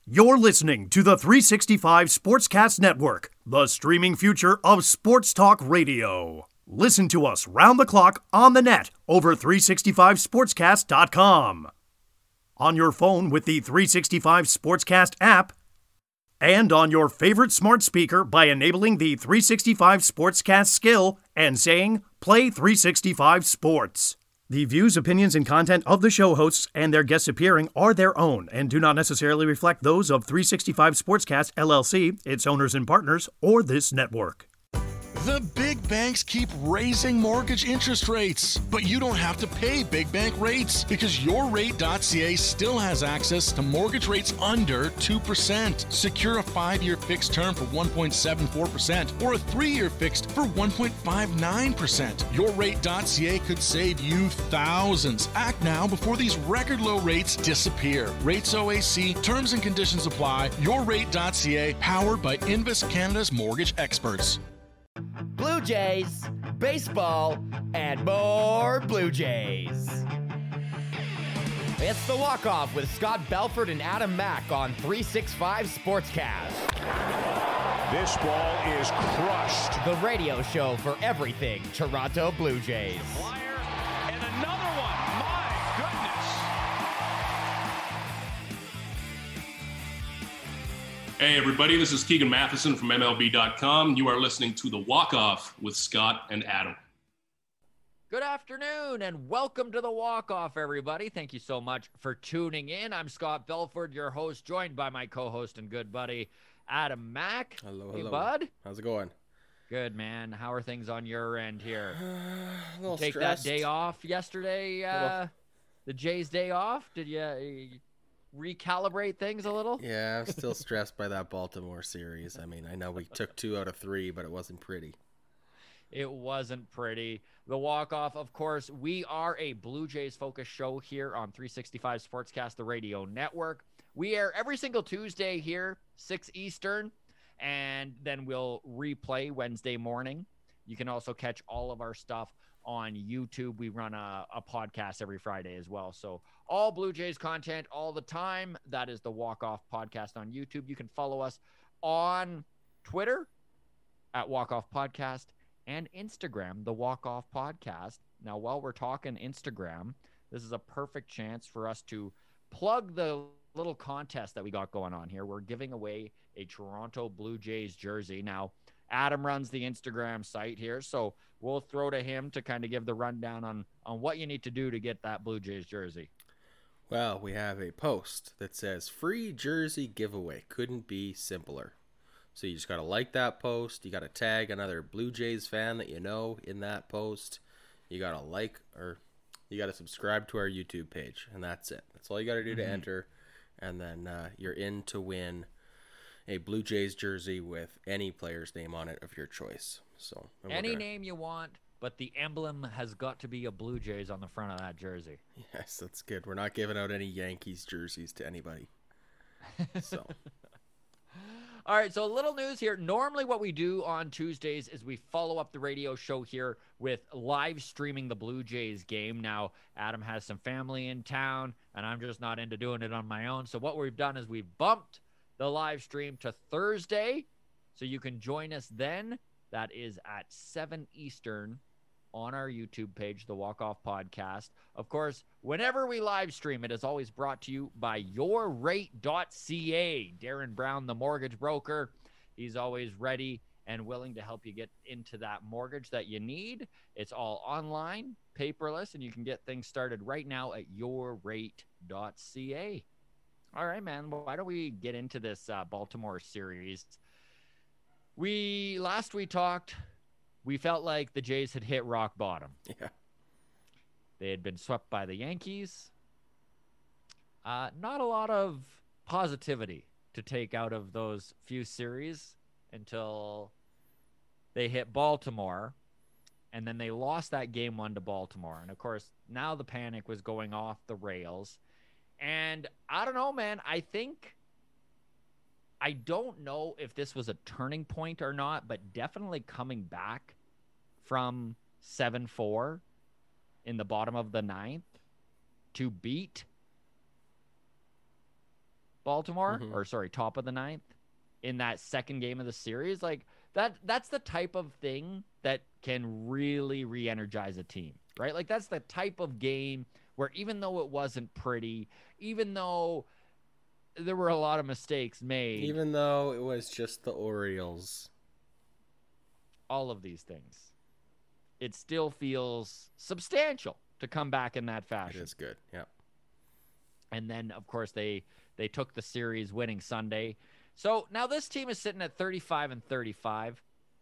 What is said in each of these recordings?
You're listening to the 365 Sportscast Network, the streaming future of sports talk radio. Listen to us round the clock on the net over 365sportscast.com. On your phone with the 365 Sportscast app, and on your favorite smart speaker by enabling the 365 Sportscast skill and saying, "Play 365 Sports." The views, opinions, and content of the show hosts and their guests appearing are their own and do not necessarily reflect those of 365 Sportscast LLC, its owners and partners, or this network. The big banks keep raising mortgage interest rates, but you don't have to pay big bank rates because YourRate.ca still has access to mortgage rates under 2%. Secure a 5-year fixed term for 1.74% or a 3-year fixed for 1.59%. YourRate.ca could save you thousands. Act now before these record low rates disappear. Rates OAC, terms and conditions apply. YourRate.ca, powered by Invest Canada's mortgage experts. Blue Jays, baseball, and more Blue Jays. It's the walk-off with Scott Belford and Adam Mack on 365 Sportscast. This ball is crushed. The radio show for everything Toronto Blue Jays. Flyer and another one. My goodness. Hey everybody, this is Keegan Matheson from MLB.com. You are listening to The Walk-Off with Scott and Adam. Good afternoon and welcome to the walk-off, everybody. Thank you so much for tuning in. I'm Scott Belford, your host, joined by my co-host and good buddy, Adam Mack. Hello, hey, hello. bud. How's it going? Good, man. How are things on your end here? A little Take stressed. that day off yesterday, the Jays' day off? Did you recalibrate things a little? Yeah, I'm still stressed by that Baltimore series. I mean, I know we took 2 out of 3, but it wasn't pretty. It wasn't pretty. The walk-off, of course, we are a Blue Jays-focused show here on 365 Sportscast, the radio network. We air every single Tuesday here, 6 Eastern, and then we'll replay Wednesday morning. You can also catch all of our stuff on YouTube. We run a podcast every Friday as well. So all Blue Jays content all the time. That is the Walk-Off Podcast on YouTube. You can follow us on Twitter at Walk-Off Podcast and Instagram, the Walk-Off Podcast. Now, while we're talking Instagram, this is a perfect chance for us to plug the little contest that we got going on here. We're giving away a Toronto Blue Jays jersey. Now, Adam runs the Instagram site here, so we'll throw to him to kind of give the rundown on what you need to do to get that Blue Jays jersey. Well, we have a post that says free jersey giveaway. Couldn't be simpler. So you just got to like that post. You got to tag another Blue Jays fan that you know in that post. You got to like or you got to subscribe to our YouTube page, and that's it. That's all you got to do to enter, and then you're in to win a Blue Jays jersey with any player's name on it of your choice. So any name you want, but the emblem has got to be a Blue Jays on the front of that jersey. Yes, that's good. We're not giving out any Yankees jerseys to anybody. So. All right, so a little news here. Normally what we do on Tuesdays is we follow up the radio show here with live streaming the Blue Jays game. Now, Adam has some family in town, and I'm just not into doing it on my own. So what we've done is we've bumped the live stream to Thursday, so you can join us then. That is at 7 Eastern on our YouTube page, the Walk Off Podcast. Of course, whenever we live stream, it is always brought to you by YourRate.ca. Darren Brown, the mortgage broker, he's always ready and willing to help you get into that mortgage that you need. It's all online, paperless, and you can get things started right now at YourRate.ca. All right, man, why don't we get into this Baltimore series? Last we talked, we felt like the Jays had hit rock bottom. Yeah. They had been swept by the Yankees. Not a lot of positivity to take out of those few series until they hit Baltimore, and then they lost that game 1 to Baltimore. And, of course, now the panic was going off the rails. And I don't know, man. I don't know if this was a turning point or not, but definitely coming back from 7-4 in the bottom of the 9th to beat Baltimore, or sorry, top of the ninth in that second game of the series. Like that's the type of thing that can really re-energize a team, right? Like that's the type of game where even though it wasn't pretty, even though there were a lot of mistakes made, even though it was just the Orioles, all of these things, it still feels substantial to come back in that fashion. It is good. Yeah. And then, of course, they took the series winning Sunday. So now this team is sitting at 35-35.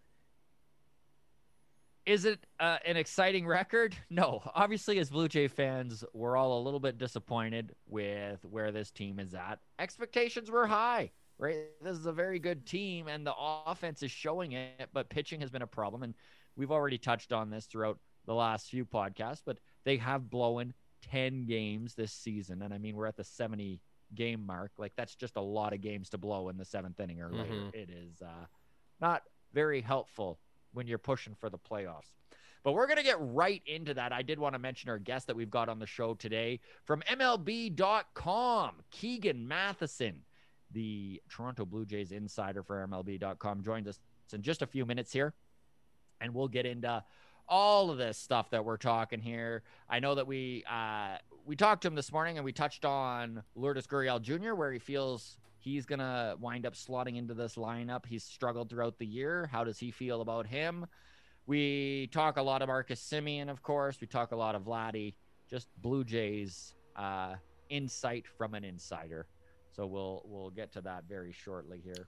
Is it an exciting record? No. Obviously, as Blue Jay fans, we're all a little bit disappointed with where this team is at. Expectations were high, right? This is a very good team, and the offense is showing it, but pitching has been a problem. And we've already touched on this throughout the last few podcasts, but they have blown 10 games this season. And I mean, we're at the 70-game mark. Like, that's just a lot of games to blow in the seventh inning or later. It is not very helpful when you're pushing for the playoffs. But we're going to get right into that. I did want to mention our guest that we've got on the show today from MLB.com, Keegan Matheson, the Toronto Blue Jays insider for MLB.com, joins us in just a few minutes here. And we'll get into all of this stuff that we're talking here. I know that we talked to him this morning and we touched on Lourdes Gurriel Jr., where he feels he's going to wind up slotting into this lineup. He's struggled throughout the year. How does he feel about him? We talk a lot of Marcus Semien, of course. We talk a lot of Vladdy, just Blue Jays insight from an insider. So we'll get to that very shortly here.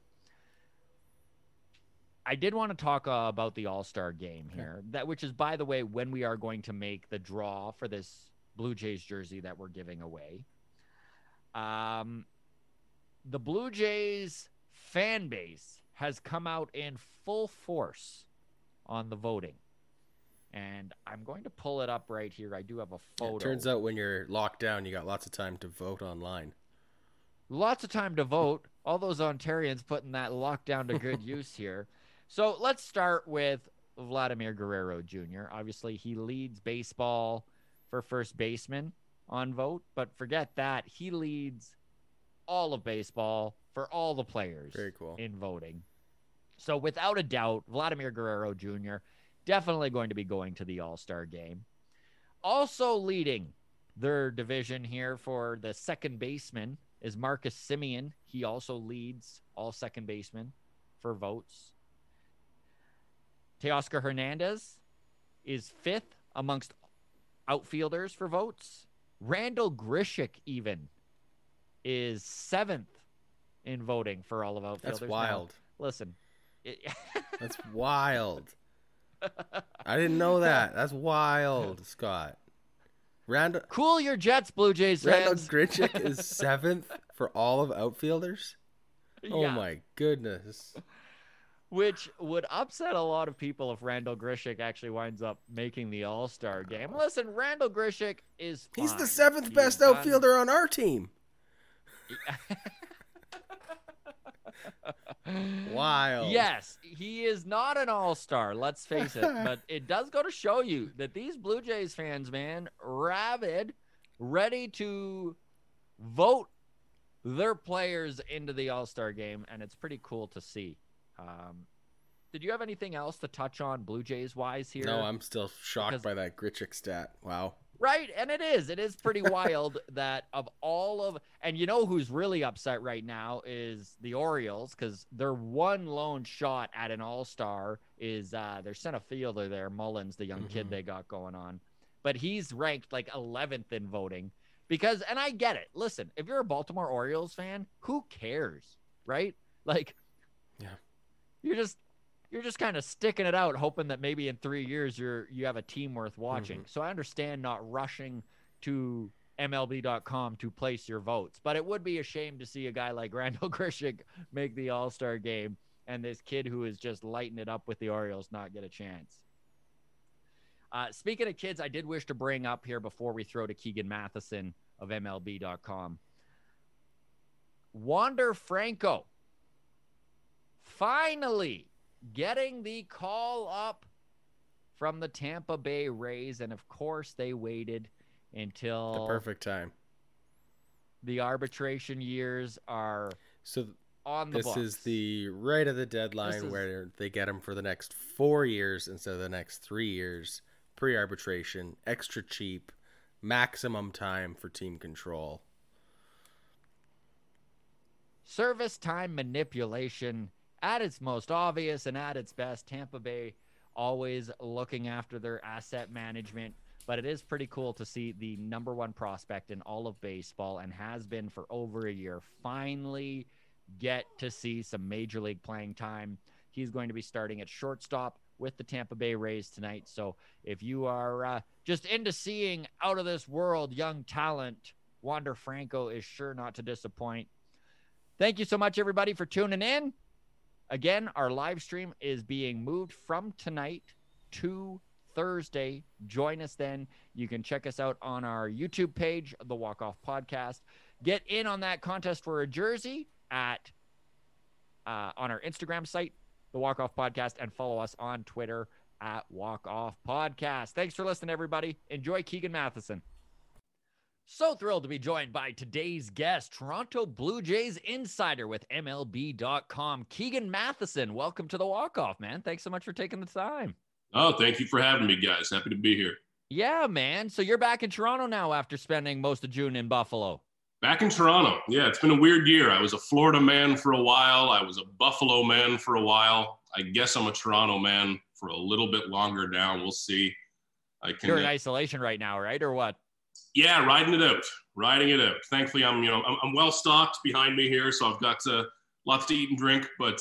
I did want to talk about the All-Star game here, which is, by the way, when we are going to make the draw for this Blue Jays jersey that we're giving away. The Blue Jays fan base has come out in full force on the voting. And I'm going to pull it up right here. I do have a photo. It turns out when you're locked down, you got lots of time to vote online. Lots of time to vote. All those Ontarians putting that lockdown to good use here. So let's start with Vladimir Guerrero Jr. Obviously, he leads baseball for first baseman on vote, but forget that. He leads all of baseball for all the players Very cool. in voting. So without a doubt, Vladimir Guerrero Jr. definitely going to be going to the All-Star game. Also leading their division here for the second baseman is Marcus Semien. He also leads all second basemen for votes. Teoscar Hernandez is fifth amongst outfielders for votes. Randall Grichuk even is seventh in voting for all of outfielders. That's wild. Now, listen. That's wild. I didn't know that. That's wild, Scott. Cool your jets, Blue Jays fans. Randall Grichuk is seventh for all of outfielders? Oh, Yeah. my goodness. Which would upset a lot of people if Randall Grichuk actually winds up making the All-Star game. Listen, Randall Grichuk is fine. He's the seventh He's best done- outfielder on our team. Wild. Yes, he is not an all-star, let's face it. But it does go to show you that these Blue Jays fans, man, rabid, ready to vote their players into the All-Star game, and it's pretty cool to see. Did you have anything else to touch on Blue Jays-wise here? No, I'm still shocked by that Grichuk stat. Wow. Right, and it is pretty wild that of all of, and you know who's really upset right now is the Orioles, because their one lone shot at an all-star is their center fielder there, Mullins, the young kid they got going on, but he's ranked like 11th in voting because, and I get it, listen, if you're a Baltimore Orioles fan, who cares, right? Like, yeah, you're just kind of sticking it out, hoping that maybe in 3 years you have a team worth watching. So I understand not rushing to MLB.com to place your votes, but it would be a shame to see a guy like Randall Grichuk make the All-Star game and this kid who is just lighting it up with the Orioles not get a chance. Speaking of kids, I did wish to bring up here before we throw to Keegan Matheson of MLB.com. Wander Franco finally getting the call up from the Tampa Bay Rays, and of course they waited until the perfect time. The arbitration years are on the books. This is the right of the deadline where they get him for the next 4 years instead of the next 3 years. Pre-arbitration, extra cheap, maximum time for team control. Service time manipulation at its most obvious and at its best. Tampa Bay always looking after their asset management, but it is pretty cool to see the number one prospect in all of baseball, and has been for over a year, finally get to see some major league playing time. He's going to be starting at shortstop with the Tampa Bay Rays tonight. So if you are just into seeing out of this world young talent, Wander Franco is sure not to disappoint. Thank you so much, everybody, for tuning in. Again, our live stream is being moved from tonight to Thursday. Join us then. You can check us out on our YouTube page, The Walk Off Podcast. Get in on that contest for a jersey on our Instagram site, The Walk Off Podcast, and follow us on Twitter at Walk Off Podcast. Thanks for listening, everybody. Enjoy Keegan Matheson. So thrilled to be joined by today's guest, Toronto Blue Jays insider with MLB.com, Keegan Matheson. Welcome to The Walk Off, man. Thanks so much for taking the time. Oh, thank you for having me, guys. Happy to be here. Yeah, man. So you're back in Toronto now after spending most of June in Buffalo. Back in Toronto. Yeah, it's been a weird year. I was a Florida man for a while. I was a Buffalo man for a while. I guess I'm a Toronto man for a little bit longer now. We'll see. You're in isolation right now, right? Or what? Yeah, riding it out. Thankfully, I'm well stocked behind me here, so I've got lots to eat and drink. But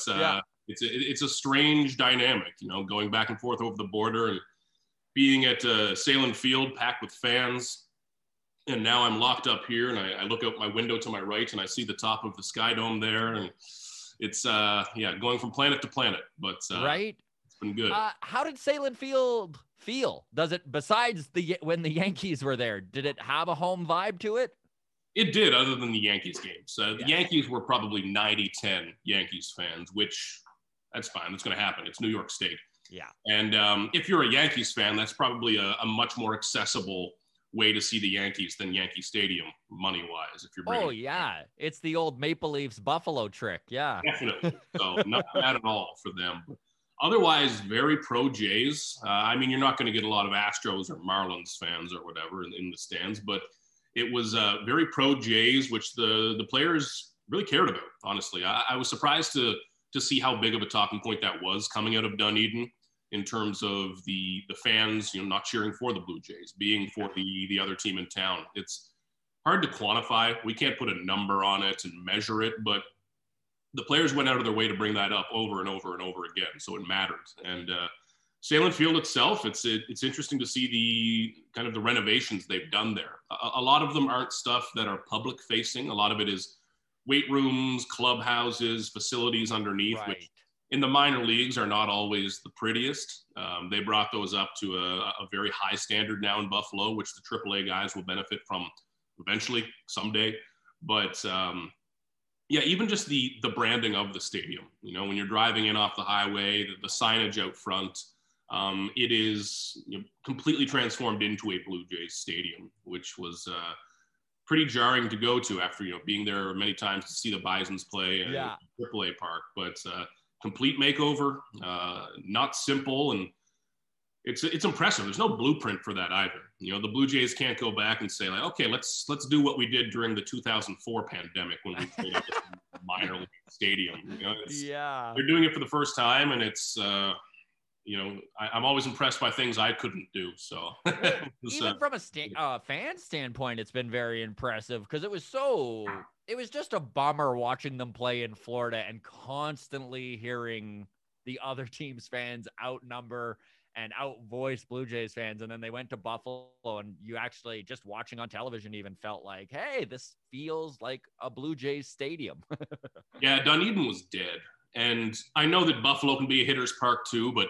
it's a strange dynamic, going back and forth over the border and being at Salem Field packed with fans. And now I'm locked up here, and I look out my window to my right, and I see the top of the Sky Dome there, and it's going from planet to planet. But right, it's been good. How did Salem Field feel? Does it, besides when the Yankees were there, did it have a home vibe to it? It did, other than the Yankees games. The Yankees were probably 90-10 Yankees fans, which that's fine. That's going to happen. It's New York State. Yeah. And if you're a Yankees fan, that's probably a much more accessible way to see the Yankees than Yankee Stadium money-wise. If you're bringing it's the old Maple Leafs Buffalo trick. Yeah. Definitely. So not bad at all for them. Otherwise, very pro Jays. You're not going to get a lot of Astros or Marlins fans or whatever in the stands, but it was very pro Jays, which the players really cared about, honestly. I was surprised to see how big of a talking point that was coming out of Dunedin in terms of the fans, not cheering for the Blue Jays, being for the other team in town. It's hard to quantify. We can't put a number on it and measure it, but the players went out of their way to bring that up over and over and over again. So it mattered. And Salem Field itself, it's interesting to see the kind of the renovations they've done there. A lot of them aren't stuff that are public facing. A lot of it is weight rooms, clubhouses, facilities underneath, right, which in the minor leagues are not always the prettiest. They brought those up to a very high standard now in Buffalo, which the AAA guys will benefit from eventually someday. But even just the branding of the stadium, when you're driving in off the highway, the signage out front, it is completely transformed into a Blue Jays stadium, which was pretty jarring to go to after, being there many times to see the Bisons play in AAA Park. But complete makeover, not simple, and it's impressive. There's no blueprint for that either. The Blue Jays can't go back and say, like, okay, let's do what we did during the 2004 pandemic when we played at the minor league stadium. They're doing it for the first time, and it's I'm always impressed by things I couldn't do. So even from a fan standpoint, it's been very impressive because it was just a bummer watching them play in Florida and constantly hearing the other team's fans outnumber and outvoice Blue Jays fans. And then they went to Buffalo, and you actually just watching on television even felt like, hey, this feels like a Blue Jays stadium. Yeah, Dunedin was dead. And I know that Buffalo can be a hitter's park too, but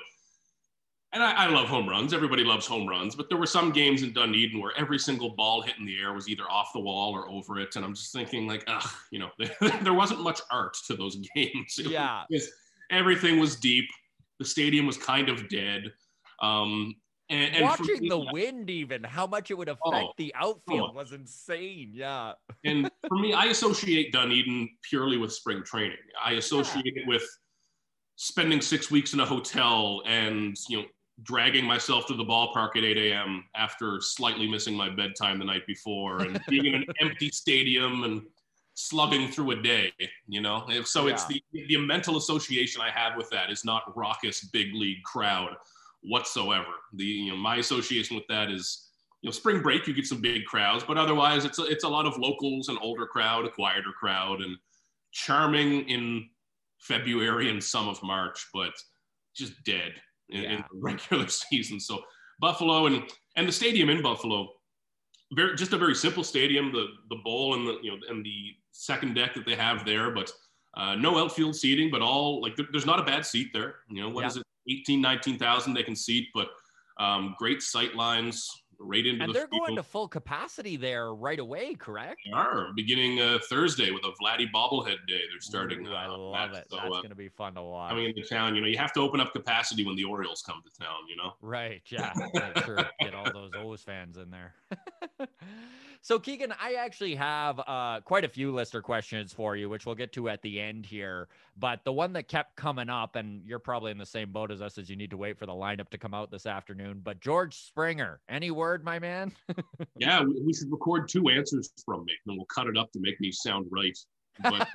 I love home runs. Everybody loves home runs. But there were some games in Dunedin where every single ball hit in the air was either off the wall or over it. And I'm just thinking, like, there wasn't much art to those games. Everything was deep. The stadium was kind of dead. And Watching me, the wind, even how much it would affect the outfield was insane. Yeah. And for me, I associate Dunedin purely with spring training. I associate it with spending 6 weeks in a hotel and, dragging myself to the ballpark at 8 a.m. after slightly missing my bedtime the night before and being in an empty stadium and slugging through a day, So it's the mental association I have with that is not raucous big league crowd whatsoever. My association with that is, spring break, you get some big crowds, but otherwise it's a lot of locals, an older crowd, a quieter crowd, and charming in February and some of March, but just dead in the regular season. So Buffalo and the stadium in Buffalo, just a very simple stadium, the bowl and the second deck that they have there, but no outfield seating, but all there's not a bad seat there. What is it? 19,000 they can seat, but great sight lines right into and the they're field. going to full capacity there right away, correct? They are beginning Thursday with a Vladdy bobblehead day. They're starting. I love it. So, that's going to be fun to watch. Coming into town, you have to open up capacity when the Orioles come to town. Right? Yeah. Sure. Get all those O's fans in there. So Keegan, I actually have quite a few listener questions for you, which we'll get to at the end here. But the one that kept coming up, and you're probably in the same boat as us, as you need to wait for the lineup to come out this afternoon. But George Springer, any word, my man? Yeah, we should record 2 answers from me, and we'll cut it up to make me sound right. But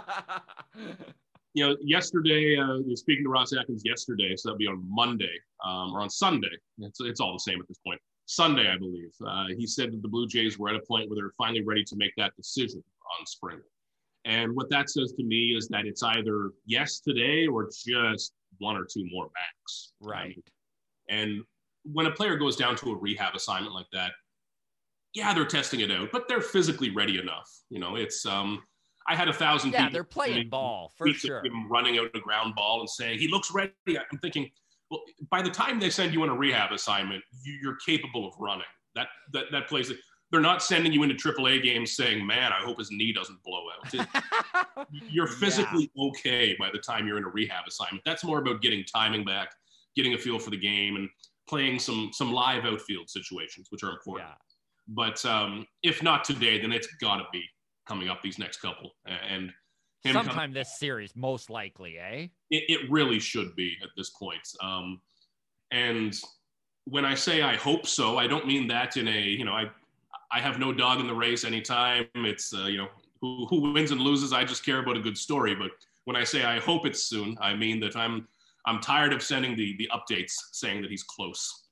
yesterday, speaking to Ross Atkins yesterday, so that'll be on Monday or on Sunday. It's all the same at this point. Sunday, I believe. He said that the Blue Jays were at a point where they're finally ready to make that decision on Springer. And what that says to me is that it's either yes today or just 1 or 2 more max. Right. And when a player goes down to a rehab assignment like that, yeah, they're testing it out, but they're physically ready enough. It's I had 1,000 people. Yeah, they're playing ball for sure. Him running out a ground ball and saying he looks ready. I'm thinking, well, by the time they send you on a rehab assignment, you're capable of running. That plays. They're not sending you into AAA games saying, "Man, I hope his knee doesn't blow out." You're physically okay by the time you're in a rehab assignment. That's more about getting timing back, getting a feel for the game, and playing some live outfield situations, which are important. Yeah. But if not today, then it's got to be coming up these next couple. And sometime this series, most likely, eh? It really should be at this point. And when I say I hope so, I don't mean that in a, I have no dog in the race anytime. It's, who wins and loses, I just care about a good story. But when I say I hope it's soon, I mean that I'm tired of sending the updates saying that he's close.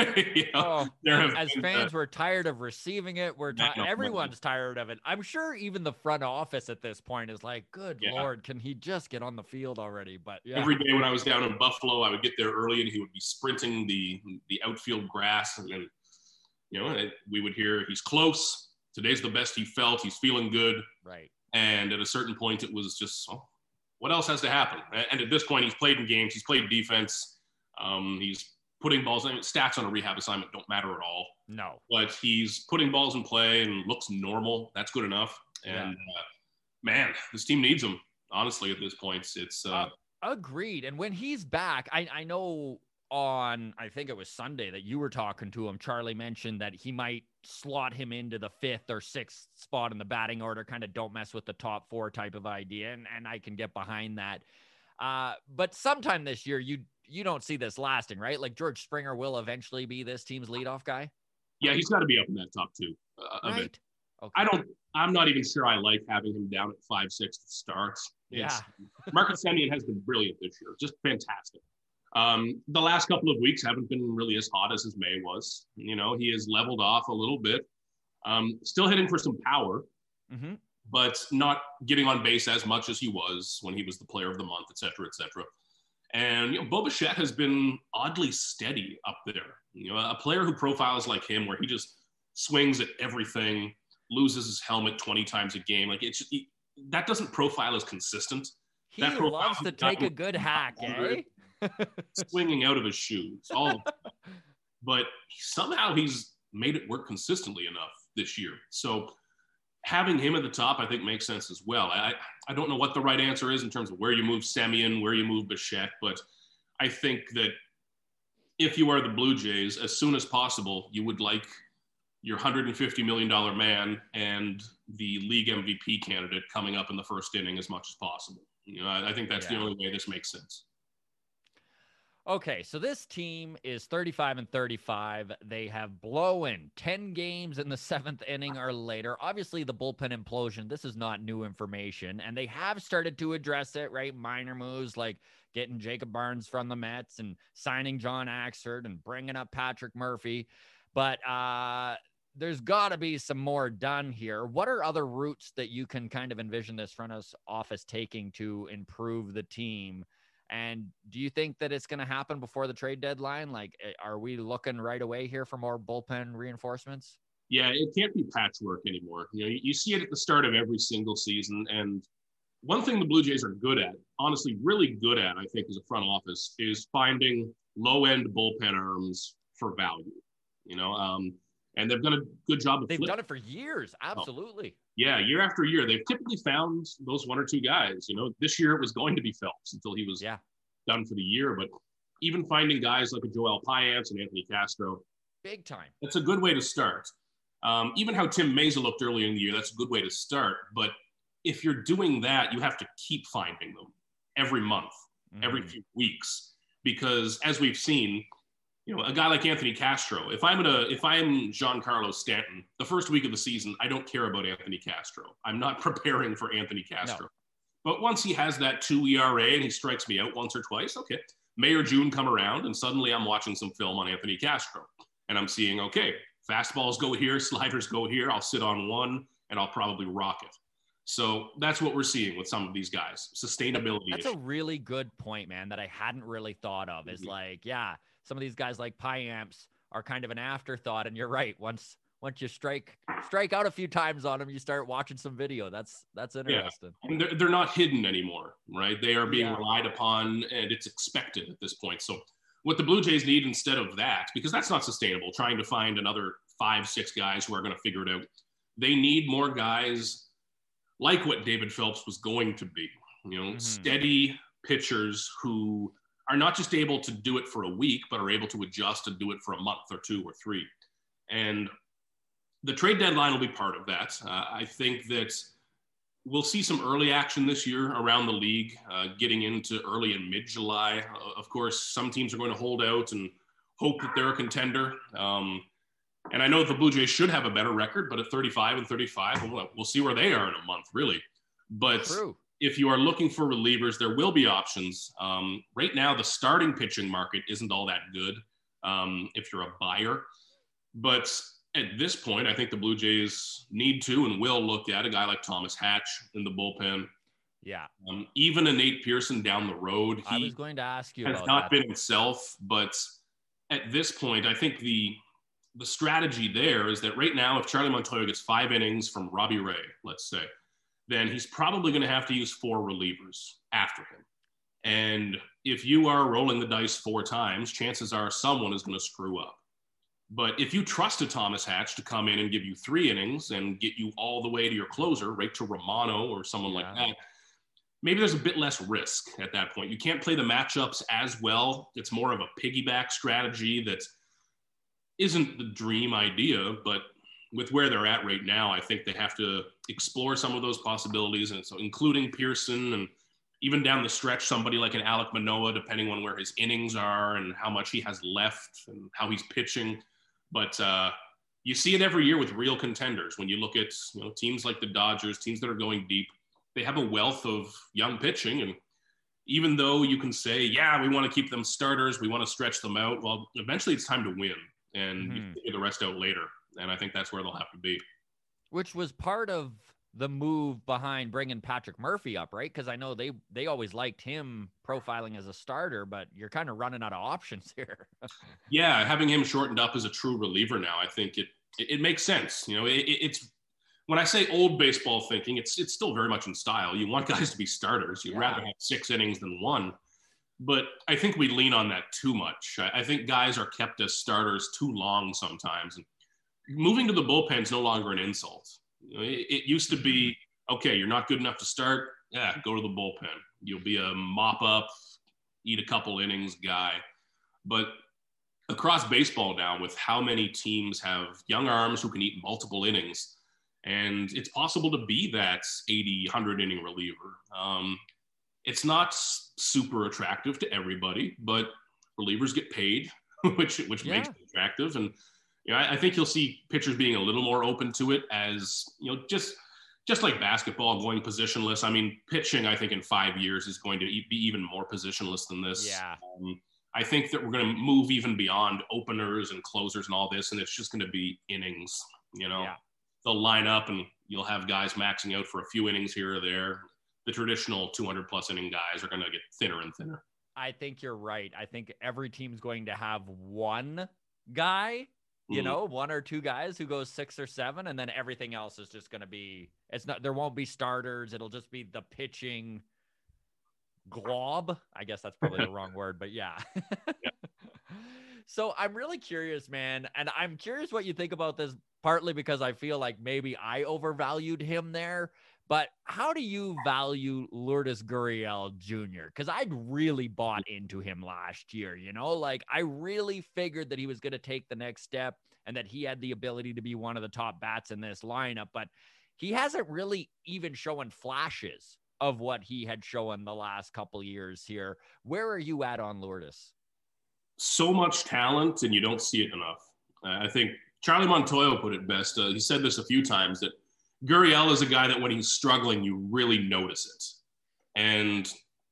As fans, we're tired of receiving it. Everyone's tired of it. I'm sure even the front office at this point is like, good Lord, can he just get on the field already? But every day when I was down in Buffalo, I would get there early and he would be sprinting the outfield grass. And then, we would hear he's close. Today's the best he felt. He's feeling good. Right. And at a certain point, it was just, what else has to happen? And at this point, he's played in games. He's played defense. He's putting balls in. Stats on a rehab assignment don't matter at all. No. But he's putting balls in play and looks normal. That's good enough. And, man, this team needs him, honestly, at this point. It's agreed. And when he's back, I know I think it was Sunday that you were talking to him, Charlie mentioned that he might slot him into the 5th or 6th spot in the batting order, kind of don't mess with the top 4 type of idea. And I can get behind that. But sometime this year, you don't see this lasting, right? Like George Springer will eventually be this team's leadoff guy. Yeah, he's got to be up in that top 2. Right. Okay. I'm not even sure I like having him down at 5-6 to start. Marcus Semien has been brilliant this year, just fantastic. The last couple of weeks haven't been really as hot as his May was. He has leveled off a little bit. Still hitting for some power, but not getting on base as much as he was when he was the player of the month, et cetera, et cetera. And Bo Bichette has been oddly steady up there. A player who profiles like him, where he just swings at everything, loses his helmet 20 times a game. Like that doesn't profile as consistent. He loves to take a good hack, eh? Swinging out of his shoes, but somehow he's made it work consistently enough this year. So having him at the top, I think, makes sense as well. I don't know what the right answer is in terms of where you move Semien, where you move Bichette, but I think that if you are the Blue Jays, as soon as possible, you would like your $150 million man and the league MVP candidate coming up in the first inning as much as possible. I think that's the only way this makes sense. Okay, so this team is 35-35. They have blown 10 games in the 7th inning or later. Obviously, the bullpen implosion, this is not new information, and they have started to address it, right? Minor moves like getting Jacob Barnes from the Mets and signing John Axford and bringing up Patrick Murphy. But there's got to be some more done here. What are other routes that you can kind of envision this front office taking to improve the team? And do you think that it's going to happen before the trade deadline? Like, are we looking right away here for more bullpen reinforcements? Yeah, it can't be patchwork anymore. You see it at the start of every single season. And one thing the Blue Jays are good at, honestly, really good at, I think, as a front office, is finding low-end bullpen arms for value. And they've done a good job of They've done it for years. Absolutely. Oh. Yeah, year after year, they've typically found those one or two guys. This year it was going to be Phelps until he was done for the year. But even finding guys like a Joel Payamps and Anthony Castro, big time. That's a good way to start. Even how Tim Mesa looked earlier in the year, that's a good way to start. But if you're doing that, you have to keep finding them every month, every few weeks, because as we've seen, a guy like Anthony Castro, if I'm Giancarlo Stanton, the first week of the season, I don't care about Anthony Castro. I'm not preparing for Anthony Castro. No. But once he has that 2 ERA and he strikes me out once or twice, okay, May or June come around and suddenly I'm watching some film on Anthony Castro and I'm seeing, okay, fastballs go here, sliders go here. I'll sit on one and I'll probably rock it. So that's what we're seeing with some of these guys. Sustainability. That's a really good point, man, that I hadn't really thought of. Is like, some of these guys like Payamps are kind of an afterthought. And you're right. Once you strike out a few times on them, you start watching some video. That's interesting. Yeah. And they're not hidden anymore, right? They are being relied upon and it's expected at this point. So what the Blue Jays need instead of that, because that's not sustainable, trying to find another 5-6 guys who are going to figure it out. They need more guys like what David Phelps was going to be, steady pitchers who are not just able to do it for a week, but are able to adjust and do it for a month or 2 or 3. And the trade deadline will be part of that. I think that we'll see some early action this year around the league, getting into early and mid-July. Of course, some teams are going to hold out and hope that they're a contender. And I know the Blue Jays should have a better record, but at 35-35, we'll see where they are in a month, really. But True. If you are looking for relievers, there will be options. Right now, the starting pitching market isn't all that good if you're a buyer. But at this point, I think the Blue Jays need to and will look at a guy like Thomas Hatch in the bullpen. Yeah. Even a Nate Pearson down the road. I was going to ask you about that. Has not been himself, but at this point, I think the strategy there is that right now, if Charlie Montoyo gets 5 innings from Robbie Ray, let's say, then he's probably going to have to use 4 relievers after him. And if you are rolling the dice 4 times, chances are someone is going to screw up. But if you trust a Thomas Hatch to come in and give you 3 innings and get you all the way to your closer, right to Romano or someone like that, maybe there's a bit less risk at that point. You can't play the matchups as well. It's more of a piggyback strategy that isn't the dream idea, but with where they're at right now, I think they have to explore some of those possibilities, and so including Pearson and even down the stretch, somebody like an Alek Manoah, depending on where his innings are and how much he has left and how he's pitching. But you see it every year with real contenders. When you look at teams like the Dodgers, teams that are going deep, they have a wealth of young pitching. And even though you can say, we want to keep them starters, we want to stretch them out, well, eventually it's time to win, and you can figure the rest out later. And I think that's where they'll have to be. Which was part of the move behind bringing Patrick Murphy up, right? Because I know they always liked him profiling as a starter, but you're kind of running out of options here. Yeah, having him shortened up as a true reliever now, I think it makes sense. It's when I say old baseball thinking, it's still very much in style. You want guys to be starters. You'd rather have 6 innings than 1. But I think we lean on that too much. I think guys are kept as starters too long sometimes. And moving to the bullpen is no longer an insult. It used to be, okay, you're not good enough to start. Go to the bullpen. You'll be a mop up, eat a couple innings guy. But across baseball now, with how many teams have young arms who can eat multiple innings, and it's possible to be that 80, 100 inning reliever. It's not super attractive to everybody, but relievers get paid, which makes it attractive. And I think you'll see pitchers being a little more open to it, as just like basketball going positionless. I mean, pitching, I think in 5 years is going to be even more positionless than this. Yeah. I think that we're going to move even beyond openers and closers and all this, and it's just going to be innings. They'll line up and you'll have guys maxing out for a few innings here or there. The traditional 200 plus inning guys are going to get thinner and thinner. I think you're right. I think every team's going to have one guy, one or two guys who goes 6 or 7, and then everything else is just going to be, there won't be starters. It'll just be the pitching glob. I guess that's probably the wrong word, but yeah. So I'm really curious, man. And I'm curious what you think about this, partly because I feel like maybe I overvalued him there. But how do you value Lourdes Gurriel Jr.? Because I'd really bought into him last year, I really figured that he was going to take the next step and that he had the ability to be one of the top bats in this lineup. But he hasn't really even shown flashes of what he had shown the last couple years here. Where are you at on Lourdes? So much talent, and you don't see it enough. I think Charlie Montoyo put it best. He said this a few times, that Gurriel is a guy that when he's struggling, you really notice it. And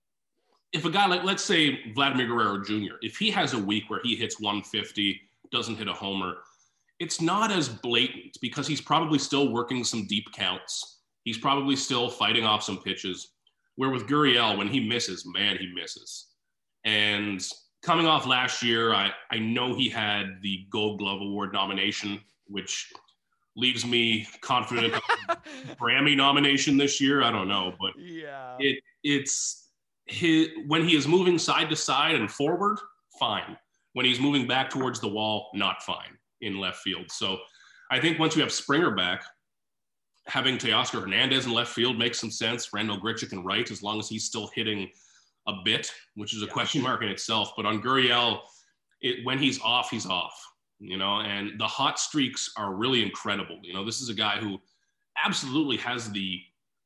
if a guy like, let's say, Vladimir Guerrero Jr., if he has a week where he hits 150, doesn't hit a homer, it's not as blatant because he's probably still working some deep counts. He's probably still fighting off some pitches. Where with Gurriel, when he misses, man, he misses. And coming off last year, I know he had the Gold Glove Award nomination, which leaves me confident of the Grammy nomination this year. I don't know, but yeah, it's when he is moving side to side and forward, fine. When he's moving back towards the wall, not fine in left field. So I think once you have Springer back, having Teoscar Hernandez in left field makes some sense. Randall Grichuk in right, as long as he's still hitting a bit, which is a question mark in itself. But on Gurriel, when he's off, he's off. And the hot streaks are really incredible. This is a guy who absolutely has the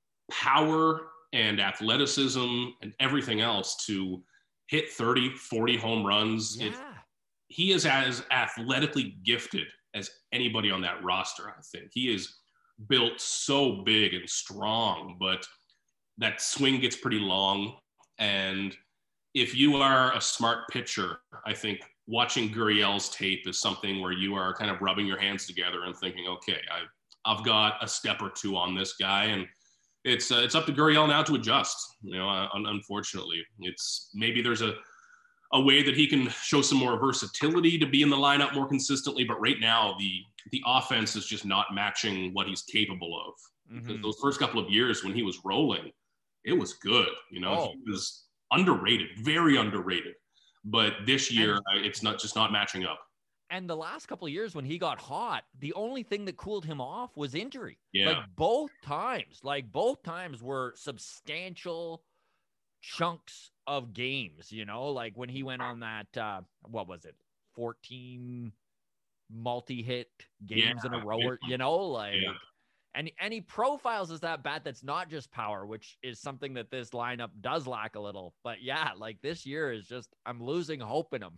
power and athleticism and everything else to hit 30, 40 home runs. Yeah. He is as athletically gifted as anybody on that roster, I think. He is built so big and strong, but that swing gets pretty long. And if you are a smart pitcher, I think watching Gurriel's tape is something where you are kind of rubbing your hands together and thinking, okay, I've got a step or two on this guy. And it's up to Gurriel now to adjust. Unfortunately, maybe there's a way that he can show some more versatility to be in the lineup more consistently. But right now, the offense is just not matching what he's capable of. Because those first couple of years when he was rolling, it was good. He was underrated, very underrated. But this year, it's not matching up. And the last couple of years when he got hot, the only thing that cooled him off was injury. Yeah. Both times were substantial chunks of games, like when he went on that, 14 multi-hit games in a row, and he profiles as that bat that's not just power, which is something that this lineup does lack a little. But yeah, this year is just, I'm losing hope in him.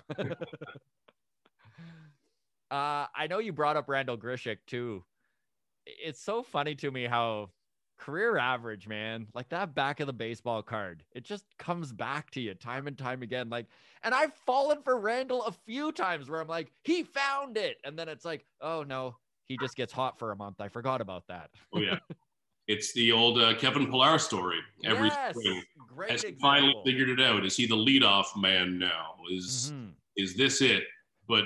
I know you brought up Randall Grichuk too. It's so funny to me how career average, man, that back of the baseball card, it just comes back to you time and time again. And I've fallen for Randall a few times where I'm like, he found it. And then it's like, oh no, he just gets hot for a month. I forgot about that. Oh yeah. It's the old Kevin Pillar story. Every spring. Great has he example. finally figured it out? Is he the leadoff man now? Is this it? But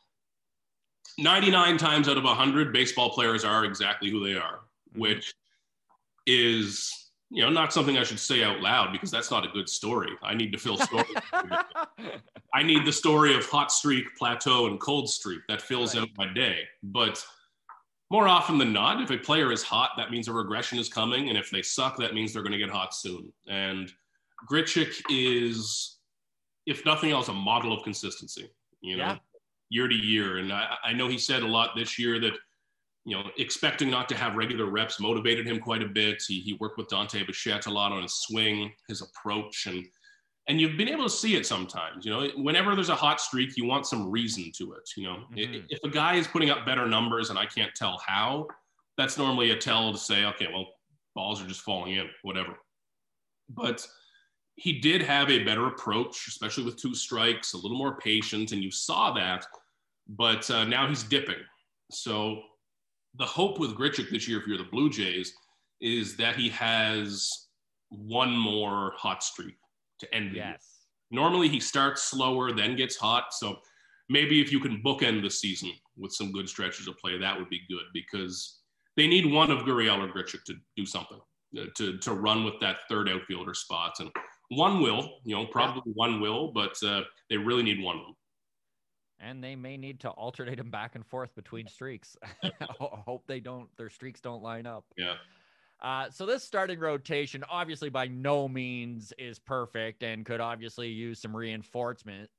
99 times out of 100, baseball players are exactly who they are, which is, not something I should say out loud because that's not a good story. I need to fill stories. I need the story of hot streak, plateau, and cold streak that fills out my day. But more often than not, if a player is hot, that means a regression is coming. And if they suck, that means they're going to get hot soon. And Grichuk is, if nothing else, a model of consistency. year to year. And I know he said a lot this year that, expecting not to have regular reps motivated him quite a bit. He worked with Dante Bichette a lot on his swing, his approach, and you've been able to see it sometimes. Whenever there's a hot streak, you want some reason to it. If a guy is putting up better numbers and I can't tell how, that's normally a tell to say, okay, well, balls are just falling in, whatever. But he did have a better approach, especially with 2 strikes, a little more patient, and you saw that. But now he's dipping. So the hope with Grichuk this year, if you're the Blue Jays, is that he has one more hot streak to end the year. Normally he starts slower, then gets hot. So maybe if you can bookend the season with some good stretches of play, that would be good, because they need one of Gurriel or Grichuk to do something, to run with that third outfielder spot. And one will, probably one will, but they really need one of them. And they may need to alternate them back and forth between streaks. Hope their streaks don't line up. Yeah. So this starting rotation, obviously by no means is perfect and could obviously use some reinforcements,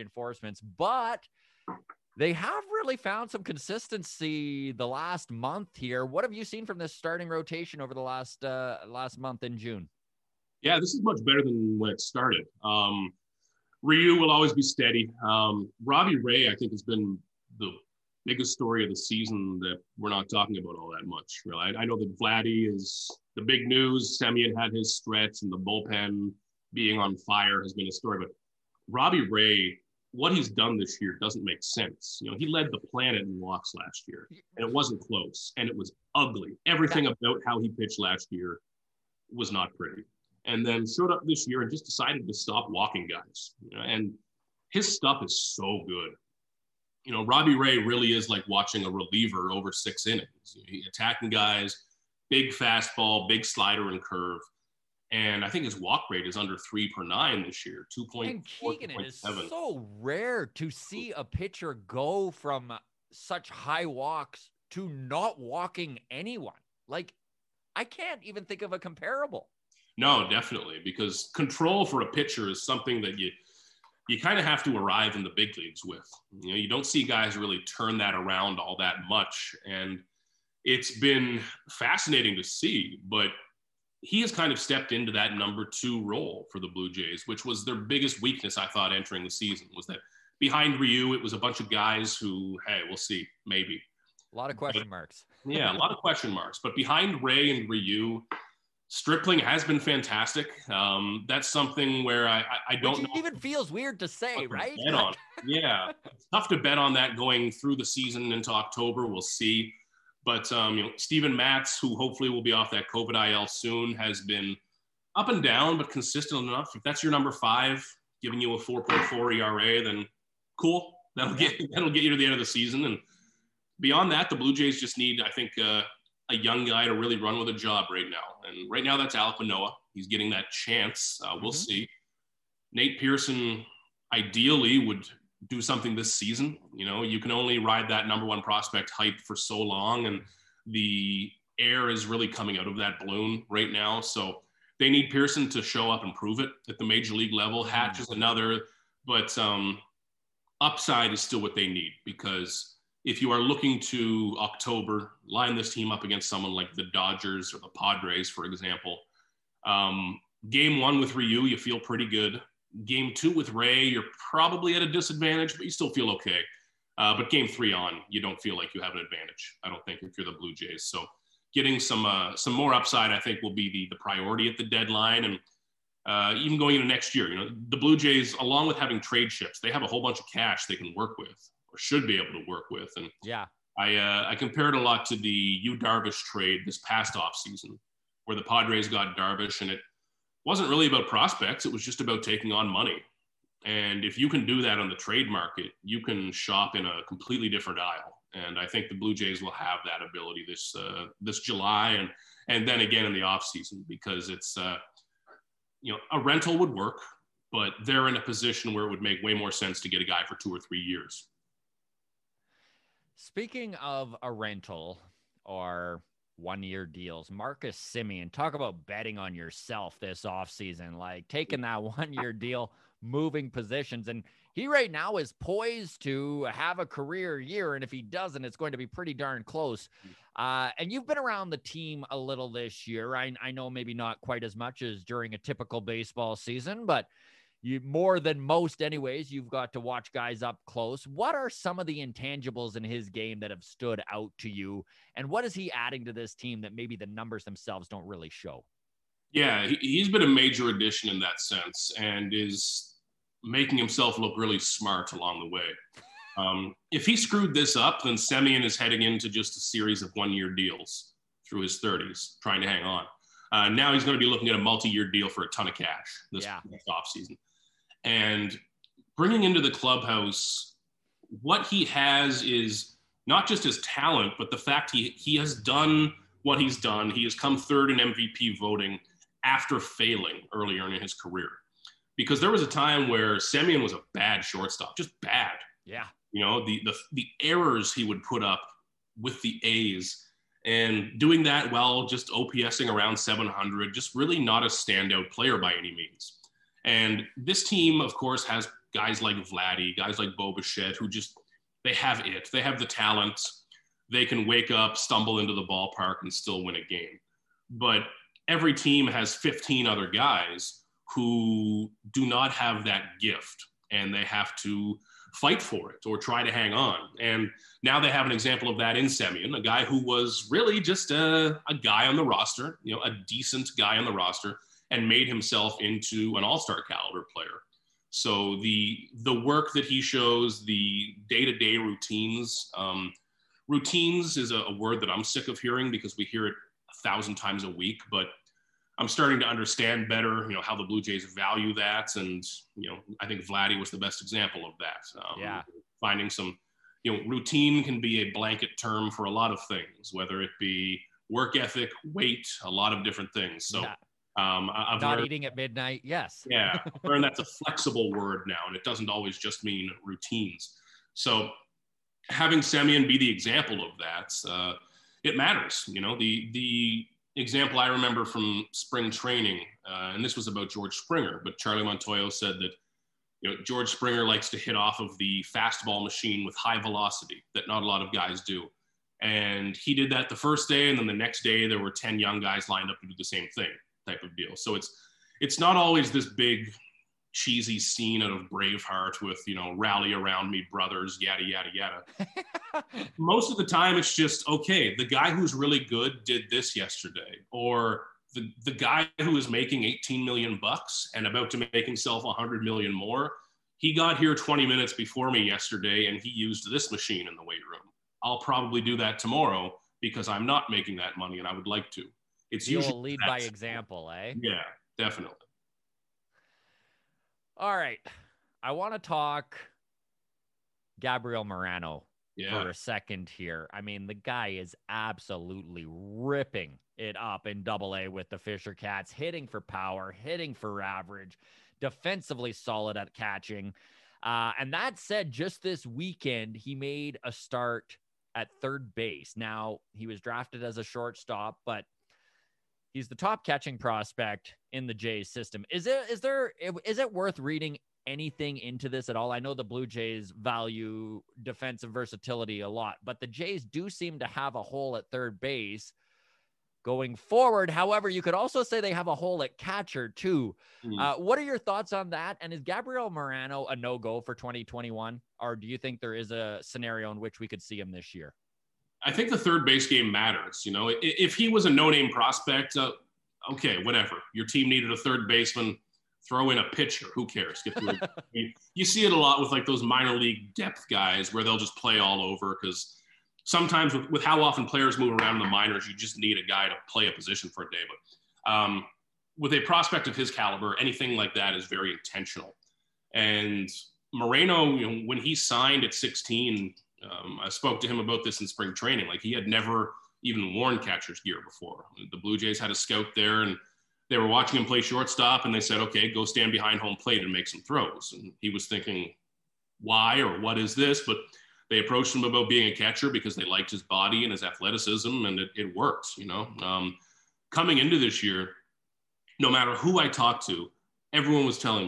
but they have really found some consistency the last month here. What have you seen from this starting rotation over the last month in June? Yeah, this is much better than when it started. Ryu will always be steady. Robbie Ray, I think, has been the biggest story of the season that we're not talking about all that much. Really, I know that Vladdy is the big news. Semien had his stretch, and the bullpen being on fire has been a story. But Robbie Ray, what he's done this year doesn't make sense. He led the planet in walks last year, and it wasn't close, and it was ugly. Everything about how he pitched last year was not pretty. And then showed up this year and just decided to stop walking guys. And his stuff is so good. Robbie Ray really is like watching a reliever over 6 innings. Attacking guys, big fastball, big slider and curve. And I think his walk rate is under 3 per 9 this year, 2.4. And Keegan, it is so rare to see a pitcher go from such high walks to not walking anyone. Like, I can't even think of a comparable. No, definitely, because control for a pitcher is something that you kind of have to arrive in the big leagues with. You don't see guys really turn that around all that much, and it's been fascinating to see. But he has kind of stepped into that number 2 role for the Blue Jays, which was their biggest weakness, I thought, entering the season, was that behind Ryu, it was a bunch of guys who, hey, we'll see, maybe. A lot of question marks. Yeah, a lot of question marks. But behind Ray and Ryu, Stripling has been fantastic. That's something where I don't know. It even feels weird to say, right? Yeah, it's tough to bet on that going through the season into October. We'll see. But Steven Matz, who hopefully will be off that COVID IL soon, has been up and down, but consistent enough. If that's your number 5, giving you a 4.4 ERA, then cool. That'll get you to the end of the season. And beyond that, the Blue Jays just need, I think, a young guy to really run with a job right now. And right now that's Alek Manoah. He's getting that chance. We'll see. Nate Pearson ideally would do something this season. You can only ride that number 1 prospect hype for so long. And the air is really coming out of that balloon right now. So they need Pearson to show up and prove it at the major league level. Hatch is another, but upside is still what they need, because if you are looking to October, line this team up against someone like the Dodgers or the Padres, for example. Game 1 with Ryu, you feel pretty good. Game 2 with Ray, you're probably at a disadvantage, but you still feel okay. But game 3 on, you don't feel like you have an advantage, I don't think, if you're the Blue Jays. So getting some more upside, I think, will be the priority at the deadline. And even going into next year, the Blue Jays, along with having trade chips, they have a whole bunch of cash they can work with, or should be able to work with. And yeah, I compared a lot to the Yu Darvish trade this past offseason, where the Padres got Darvish, and it wasn't really about prospects. It was just about taking on money. And if you can do that on the trade market, you can shop in a completely different aisle. And I think the Blue Jays will have that ability this July and then again in the offseason, because it's a rental would work, but they're in a position where it would make way more sense to get a guy for 2 or 3 years. Speaking of a rental or 1-year deals, Marcus Semien, talk about betting on yourself this offseason, like taking that 1-year deal, moving positions. And he right now is poised to have a career year. And if he doesn't, it's going to be pretty darn close. And you've been around the team a little this year. I know maybe not quite as much as during a typical baseball season, but you more than most anyways, you've got to watch guys up close. What are some of the intangibles in his game that have stood out to you? And what is he adding to this team that maybe the numbers themselves don't really show? Yeah, he's been a major addition in that sense and is making himself look really smart along the way. If he screwed this up, then Semien is heading into just a series of one-year deals through his 30s, trying to hang on. Now he's going to be looking at a multi-year deal for a ton of cash this next offseason. And bringing into the clubhouse, what he has is not just his talent, but the fact he has done what he's done. He has come third in MVP voting after failing earlier in his career. Because there was a time where Semien was a bad shortstop, just bad. Yeah. You know, the errors he would put up with the A's and doing that while just OPSing around 700, just really not a standout player by any means. And this team, of course, has guys like Vladdy, guys like Bo Bichette, who just, they have it. They have the talent. They can wake up, stumble into the ballpark, and still win a game. But every team has 15 other guys who do not have that gift, and they have to fight for it or try to hang on. And now they have an example of that in Semien, a guy who was really just a guy on the roster, you know, a decent guy on the roster, and made himself into an all-star caliber player. So the work that he shows, the day-to-day routines, routines is a word that I'm sick of hearing because we hear it 1,000 times a week, but I'm starting to understand better, you know, how the Blue Jays value that. And, you know, I think Vladdy was the best example of that. Finding some, you know, routine can be a blanket term for a lot of things, whether it be work ethic, weight, a lot of different things. So I've not learned, eating at midnight. Yes. Yeah. I've learned that's a flexible word now, and it doesn't always just mean routines. So having Semien be the example of that, it matters. You know, the example I remember from spring training, and this was about George Springer, but Charlie Montoyo said that, you know, George Springer likes to hit off of the fastball machine with high velocity that not a lot of guys do. And he did that the first day, and then the next day there were 10 young guys lined up to do the same thing, type of deal. So it's not always this big cheesy scene out of Braveheart with, you know, rally around me, brothers, yada, yada, yada. Most of the time it's just, okay, the guy who's really good did this yesterday, or the guy who is making 18 million bucks and about to make himself 100 million more, he got here 20 minutes before me yesterday and he used this machine in the weight room. I'll probably do that tomorrow because I'm not making that money and I would like to. It's You'll usually lead by example, eh? Yeah, definitely. All right. I want to talk Gabriel Moreno for a second here. I mean, the guy is absolutely ripping it up in Double-A with the Fisher Cats, hitting for power, hitting for average, defensively solid at catching. And that said, just this weekend, he made a start at third base. Now, he was drafted as a shortstop, but he's the top catching prospect in the Jays system. Is it worth reading anything into this at all? I know the Blue Jays value defensive versatility a lot, but the Jays do seem to have a hole at third base going forward. However, you could also say they have a hole at catcher too. What are your thoughts on that? And is Gabriel Moreno a no-go for 2021? Or do you think there is a scenario in which we could see him this year? I think the third base game matters. You know, if he was a no-name prospect, okay, whatever. Your team needed a third baseman, throw in a pitcher. Who cares? You see it a lot with like those minor league depth guys where they'll just play all over because sometimes with how often players move around in the minors, you just need a guy to play a position for a day. But with a prospect of his caliber, anything like that is very intentional. And Moreno, you know, when he signed at 16, I spoke to him about this in spring training. Like, he had never even worn catcher's gear before. The Blue Jays had a scout there, and they were watching him play shortstop, and they said, okay, go stand behind home plate and make some throws. And he was thinking, why, or what is this? But they approached him about being a catcher because they liked his body and his athleticism, and it worked, you know. Coming into this year, no matter who I talked to, everyone was telling me,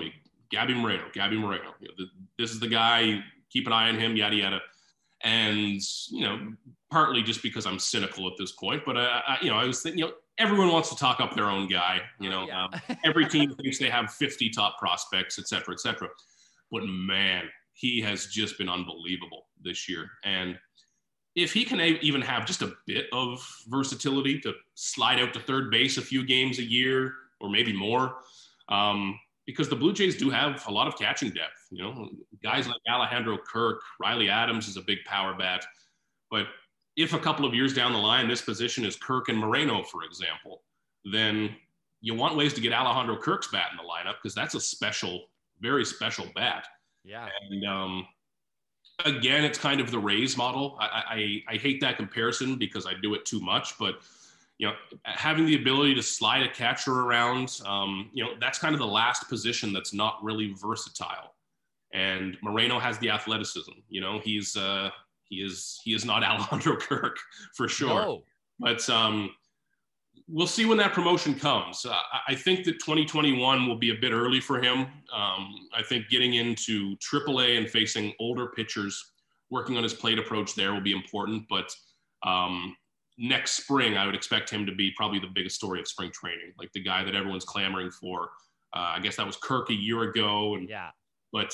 Gabby Moreno. This is the guy, keep an eye on him, yada, yada. And, partly just because I'm cynical at this point, but I was thinking, everyone wants to talk up their own guy, every team thinks they have 50 top prospects, et cetera, et cetera. But man, he has just been unbelievable this year. And if he can even have just a bit of versatility to slide out to third base a few games a year or maybe more, because the Blue Jays do have a lot of catching depth, guys like Alejandro Kirk, Riley Adams is a big power bat. But if a couple of years down the line, this position is Kirk and Moreno, for example, then you want ways to get Alejandro Kirk's bat in the lineup because that's a special, very special bat. Yeah. And again, it's kind of the Rays model. I hate that comparison because I do it too much, but having the ability to slide a catcher around, that's kind of the last position that's not really versatile. And Moreno has the athleticism. He is not Alejandro Kirk for sure. No. But we'll see when that promotion comes. I think that 2021 will be a bit early for him. I think getting into AAA and facing older pitchers, working on his plate approach there will be important. But next spring, I would expect him to be probably the biggest story of spring training, like the guy that everyone's clamoring for. I guess that was Kirk a year ago. And, yeah. But,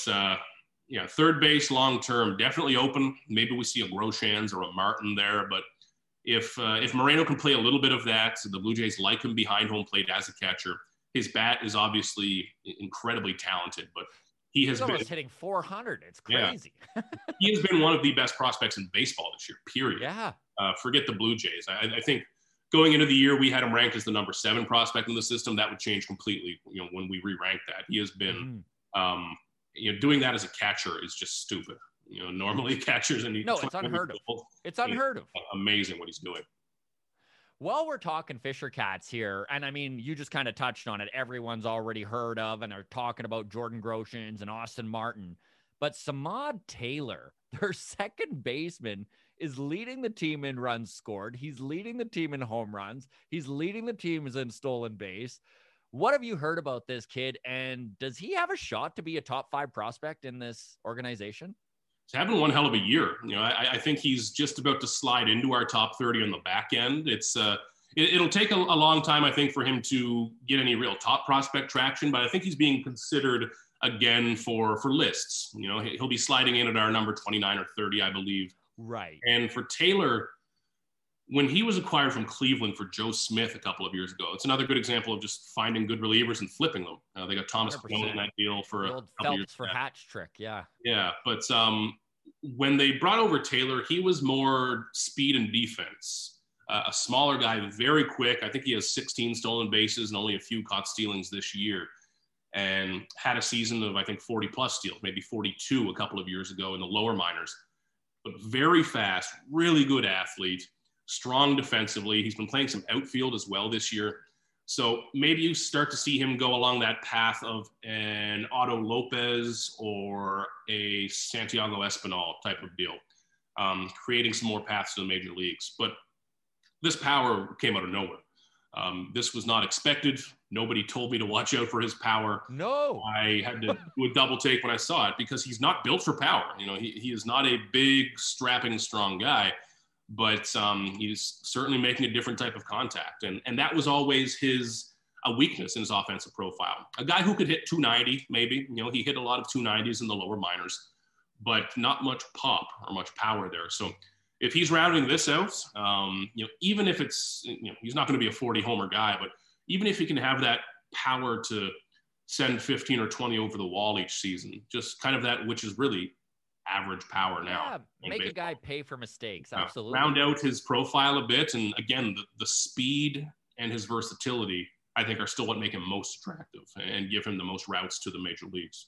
third base long-term, definitely open. Maybe we see a Groshans or a Martin there. But if Moreno can play a little bit of that, the Blue Jays like him behind home plate as a catcher. His bat is obviously incredibly talented, but he's almost hitting 400. It's crazy. Yeah. He has been one of the best prospects in baseball this year, period. Yeah. Forget the Blue Jays. I think going into the year, we had him ranked as the number 7 prospect in the system. That would change completely, when we re-rank that. He has been, doing that as a catcher is just stupid. Normally catchers it's unheard of. It's unheard of. Amazing what he's doing. While we're talking Fisher Cats here, and I mean, you just kind of touched on it. Everyone's already heard of and are talking about Jordan Groshans and Austin Martin. But Samad Taylor, their second baseman, is leading the team in runs scored. He's leading the team in home runs. He's leading the team in stolen base. What have you heard about this kid? And does he have a shot to be a top 5 prospect in this organization? He's having one hell of a year. I think he's just about to slide into our top 30 on the back end. It'll take a long time, I think, for him to get any real top prospect traction, but I think he's being considered again for lists. He'll be sliding in at our number 29 or 30, I believe. Right. And for Taylor, when he was acquired from Cleveland for Joe Smith a couple of years ago, it's another good example of just finding good relievers and flipping them. They got Thomas Cone in that deal for a couple Phelps years. For Hatch trick, yeah. Yeah, but when they brought over Taylor, he was more speed and defense. A smaller guy, very quick. I think he has 16 stolen bases and only a few caught stealings this year. And had a season of, I think, 40-plus steals, maybe 42 a couple of years ago in the lower minors. But very fast, really good athlete. Strong defensively. He's been playing some outfield as well this year. So maybe you start to see him go along that path of an Otto Lopez or a Santiago Espinal type of deal, creating some more paths to the major leagues. But this power came out of nowhere. This was not expected. Nobody told me to watch out for his power. No. I had to do a double take when I saw it because he's not built for power. He is not a big, strapping, strong guy. But he's certainly making a different type of contact. And that was always a weakness in his offensive profile. A guy who could hit 290, maybe. He hit a lot of 290s in the lower minors, but not much pop or much power there. So if he's rounding this out, even if it's, he's not going to be a 40-homer guy, but even if he can have that power to send 15 or 20 over the wall each season, just kind of that, which is really average power now. Yeah, make a guy pay for mistakes. Absolutely. Round out his profile a bit. And again, the speed and his versatility, I think, are still what make him most attractive and give him the most routes to the major leagues.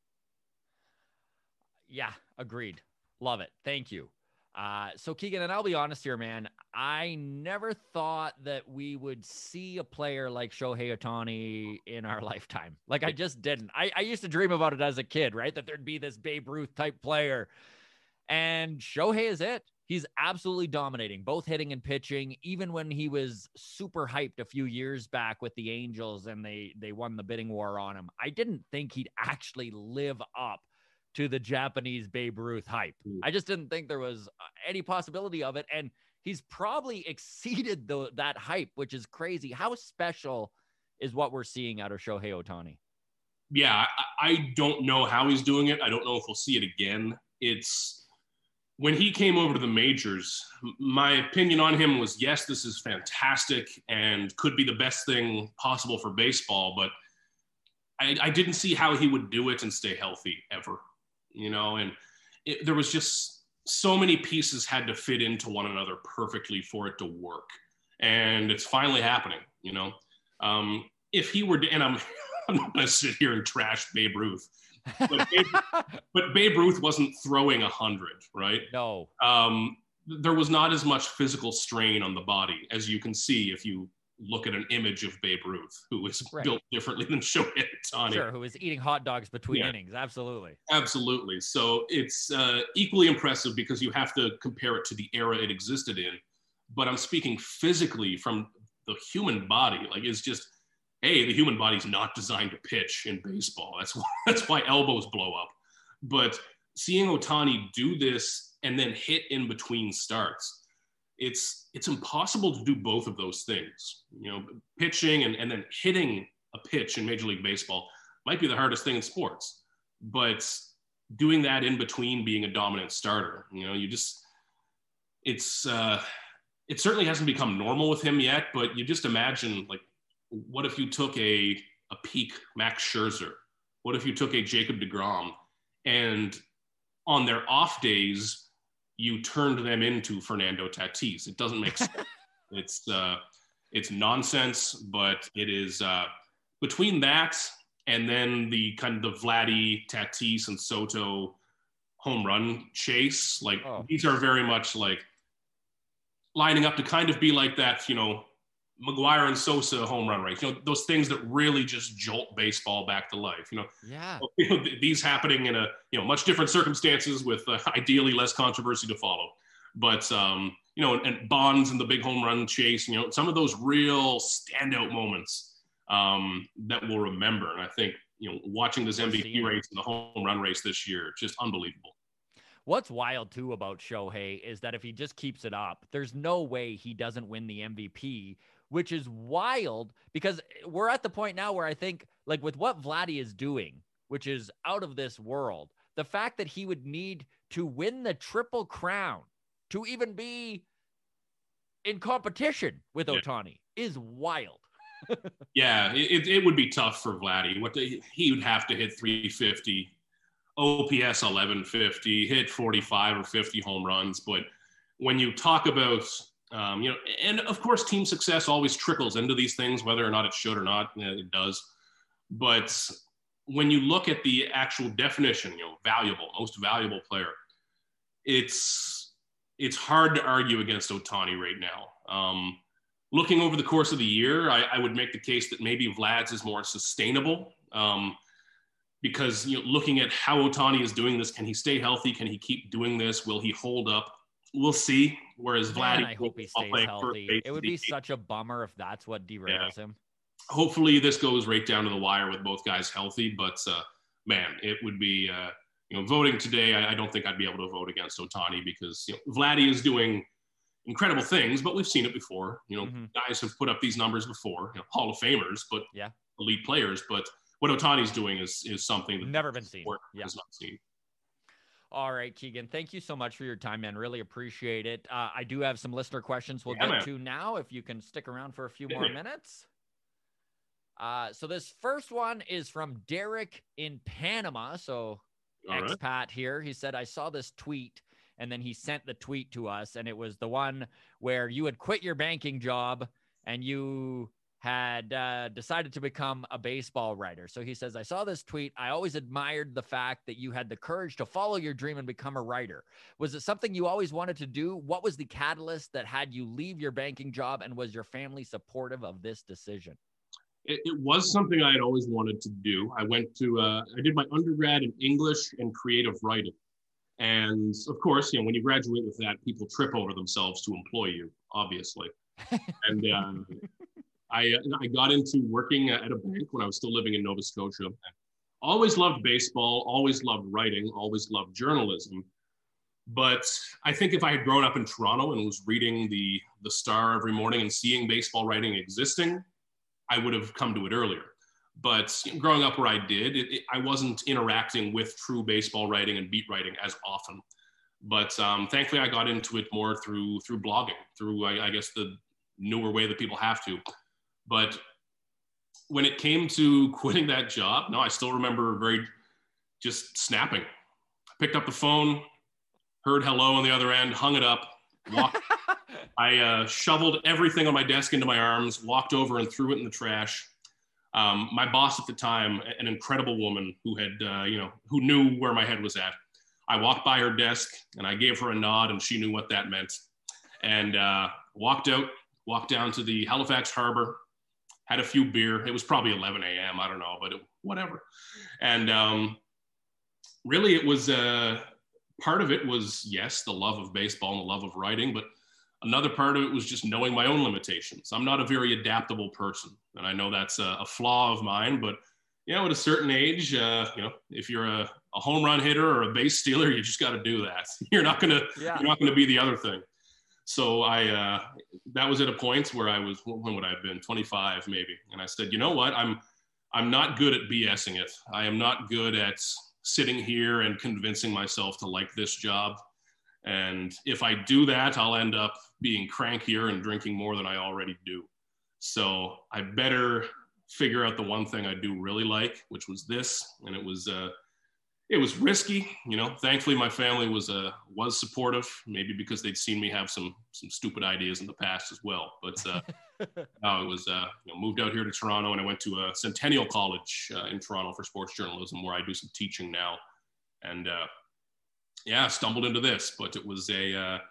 Yeah, agreed. Love it. Thank you. So Keegan, and I'll be honest here, man, I never thought that we would see a player like Shohei Ohtani in our lifetime. Like, I just didn't. I used to dream about it as a kid, right? That there'd be this Babe Ruth type player, and Shohei is it. He's absolutely dominating, both hitting and pitching, even when he was super hyped a few years back with the Angels and they won the bidding war on him. I didn't think he'd actually live up to the Japanese Babe Ruth hype. I just didn't think there was any possibility of it. And he's probably exceeded that hype, which is crazy. How special is what we're seeing out of Shohei Ohtani? Yeah, I don't know how he's doing it. I don't know if we'll see it again. When he came over to the majors, my opinion on him was, yes, this is fantastic and could be the best thing possible for baseball, but I didn't see how he would do it and stay healthy ever, and there was just so many pieces had to fit into one another perfectly for it to work. And it's finally happening, if he were to, and I'm not going to sit here and trash Babe Ruth, but Babe Ruth wasn't throwing 100, right? No. There was not as much physical strain on the body as you can see if you look at an image of Babe Ruth, who is built differently than Shohei Ohtani. Sure, who is eating hot dogs between innings. Absolutely. Absolutely. So it's equally impressive because you have to compare it to the era it existed in. But I'm speaking physically from the human body. Like, it's just, the human body's not designed to pitch in baseball. That's why elbows blow up. But seeing Ohtani do this and then hit in between starts, it's impossible to do both of those things. Pitching and then hitting a pitch in Major League Baseball might be the hardest thing in sports. But doing that in between being a dominant starter, it certainly hasn't become normal with him yet. But you just imagine, like, what if you took a peak Max Scherzer? What if you took a Jacob deGrom and on their off days, you turned them into Fernando Tatis? It doesn't make sense. It's nonsense, but it is between that and then the kind of the Vladdy, Tatis, and Soto home run chase. Like, these are very much like lining up to kind of be like that, McGuire and Sosa home run race, those things that really just jolt baseball back to life, these happening in much different circumstances with ideally less controversy to follow. But, and Bonds and the big home run chase, some of those real standout moments that we'll remember. And I think, watching this MVP race and the home run race this year, just unbelievable. What's wild too about Shohei is that if he just keeps it up, there's no way he doesn't win the MVP, which is wild because we're at the point now where I think, like, with what Vladdy is doing, which is out of this world, the fact that he would need to win the Triple Crown to even be in competition with Ohtani is wild. Yeah, it would be tough for Vladdy. He would have to hit 350, OPS 1150, hit 45 or 50 home runs. But when you talk about and of course, team success always trickles into these things, whether or not it should or not, it does. But when you look at the actual definition, most valuable player, it's hard to argue against Ohtani right now. Looking over the course of the year, I would make the case that maybe Vlad's is more sustainable because, looking at how Ohtani is doing this, can he stay healthy? Can he keep doing this? Will he hold up? We'll see. Whereas Vladdy, I hope he stays healthy. It would be such a bummer if that's what derails him. Hopefully this goes right down to the wire with both guys healthy. But it would be voting today. I don't think I'd be able to vote against Ohtani because Vladdy is doing incredible things, but we've seen it before. Guys have put up these numbers before. Hall of Famers, but elite players. But what Ohtani's doing is something that never been seen. Has not seen. All right, Keegan, thank you so much for your time, man. Really appreciate it. I do have some listener questions we'll get to now, if you can stick around for a few more minutes. So this first one is from Derek in Panama. So expat here. He said, I saw this tweet, and then he sent the tweet to us, and it was the one where you had quit your banking job and you had decided to become a baseball writer. So he says, I saw this tweet. I always admired the fact that you had the courage to follow your dream and become a writer. Was it something you always wanted to do? What was the catalyst that had you leave your banking job? And was your family supportive of this decision? It was something I had always wanted to do. I went to, I did my undergrad in English and creative writing. And of course, when you graduate with that, people trip over themselves to employ you, obviously. And I got into working at a bank when I was still living in Nova Scotia. Always loved baseball, always loved writing, always loved journalism. But I think if I had grown up in Toronto and was reading the Star every morning and seeing baseball writing existing, I would have come to it earlier. But growing up where I did, I wasn't interacting with true baseball writing and beat writing as often. But thankfully, I got into it more through blogging, through, I guess, the newer way that people have to. But when it came to quitting that job, no, I still remember just snapping. I picked up the phone, heard hello on the other end, hung it up, walked. I shoveled everything on my desk into my arms, walked over and threw it in the trash. My boss at the time, an incredible woman who had, who knew where my head was at. I walked by her desk and I gave her a nod and she knew what that meant. And walked down to the Halifax Harbor, had a few beer. It was probably 11 a.m. I don't know, but whatever. And really it was, part of it was, yes, the love of baseball and the love of writing, but another part of it was just knowing my own limitations. I'm not a very adaptable person. And I know that's a flaw of mine, but at a certain age, if you're a home run hitter or a base stealer, you just got to do that. You're not going to be the other thing. So that was at a point where I was, when would I have been? 25 maybe. And I said, you know what? I'm not good at BSing it. I am not good at sitting here and convincing myself to like this job. And if I do that, I'll end up being crankier and drinking more than I already do. So I better figure out the one thing I do really like, which was this. And it was risky. Thankfully my family was supportive, maybe because they'd seen me have some stupid ideas in the past as well. But no, it was, moved out here to Toronto and I went to a Centennial College in Toronto for sports journalism, where I do some teaching now. And stumbled into this, but it was a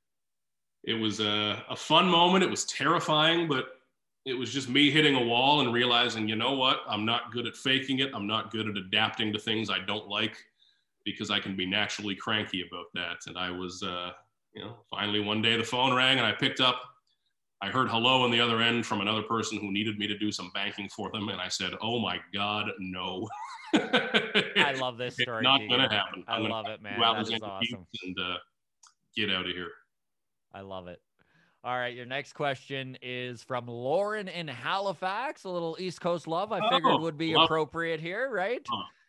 fun moment. It was terrifying, but it was just me hitting a wall and realizing, you know what? I'm not good at faking it. I'm not good at adapting to things I don't like, because I can be naturally cranky about that. And I was, finally one day the phone rang and I picked up. I heard hello on the other end from another person who needed me to do some banking for them. And I said, oh my God, no. I love this story. It's not going to happen. I love it, man. That is awesome. And get out of here. I love it. All right. Your next question is from Lauren in Halifax. A little East Coast love I figured would be appropriate here, right?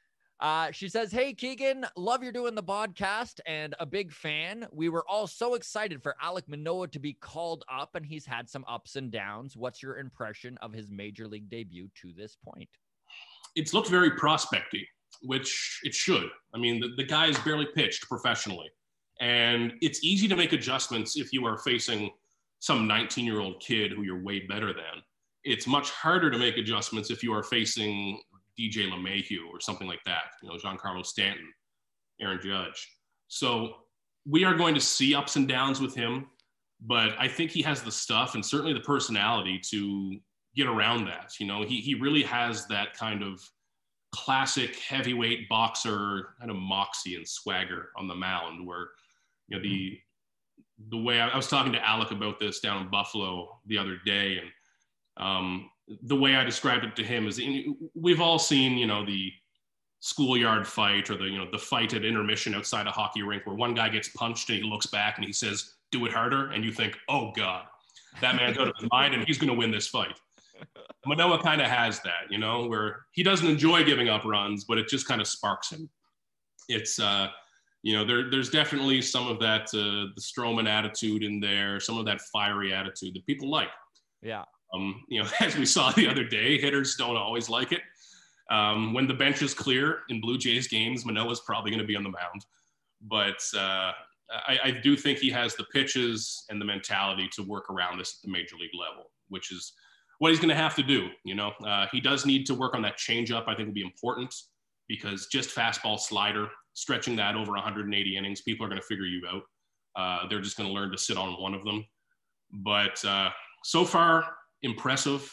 She says, hey, Keegan, love you're doing the podcast and a big fan. We were all so excited for Alek Manoah to be called up, and he's had some ups and downs. What's your impression of his major league debut to this point? It's looked very prospecty, which it should. I mean, the guy has barely pitched professionally, and it's easy to make adjustments if you are facing some 19-year-old kid who you're way better than. It's much harder to make adjustments if you are facing DJ LeMahieu or something like that, Giancarlo Stanton, Aaron Judge. So we are going to see ups and downs with him, but I think he has the stuff and certainly the personality to get around that. He really has that kind of classic heavyweight boxer kind of moxie and swagger on the mound, where the way I was talking to Alek about this down in Buffalo the other day, and the way I described it to him is, we've all seen the schoolyard fight or the fight at intermission outside a hockey rink where one guy gets punched and he looks back and he says, do it harder, and you think, oh God, that man's out of his mind and he's going to win this fight. Manoah kind of has that, where he doesn't enjoy giving up runs, but it just kind of sparks him. It's, there's definitely some of that, the Stroman attitude in there, some of that fiery attitude that people like. Yeah. As we saw the other day, hitters don't always like it. When the bench is clear in Blue Jays games, Manoah's probably going to be on the mound. But I do think he has the pitches and the mentality to work around this at the major league level, which is what he's going to have to do. He does need to work on that changeup. I think will be important, because just fastball slider, stretching that over 180 innings, people are going to figure you out. They're just going to learn to sit on one of them. But so far, impressive,